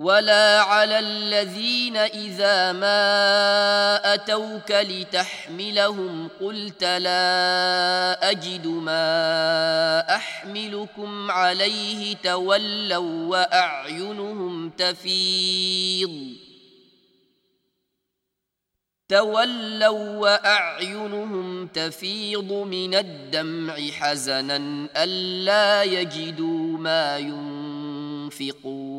ولا على الذين إذا ما أتوك لتحملهم قلت لا أجد ما أحملكم عليه تولوا وأعينهم تفيض من الدمع حزنا ألا يجدوا ما ينفقون